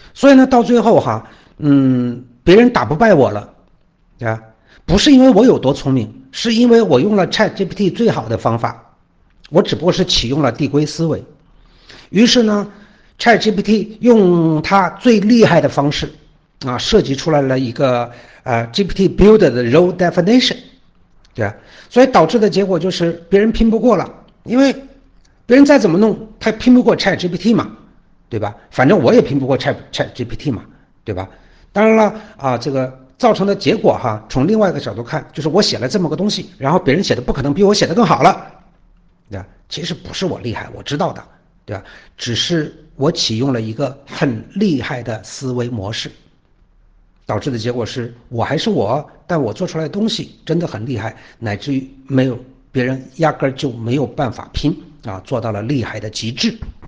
所以呢，到最后哈，别人打不败我了，啊，不是因为我有多聪明，是因为我用了 ChatGPT 最好的方法，我只不过是启用了递归思维。于是呢 ，ChatGPT 用它最厉害的方式，设计出来了一个GPT Builder 的 role definition， 对吧？所以导致的结果就是别人拼不过了，因为别人再怎么弄，他拼不过 ChatGPT 嘛，对吧？反正我也拼不过 ChatGPT 嘛，对吧？当然了这个造成的结果哈，从另外一个角度看，就是我写了这么个东西，然后别人写的不可能比我写的更好了，对吧？其实不是我厉害，我知道的，对吧？只是我启用了一个很厉害的思维模式，导致的结果是我还是我，但我做出来的东西真的很厉害，乃至于没有别人压根儿就没有办法拼做到了厉害的极致。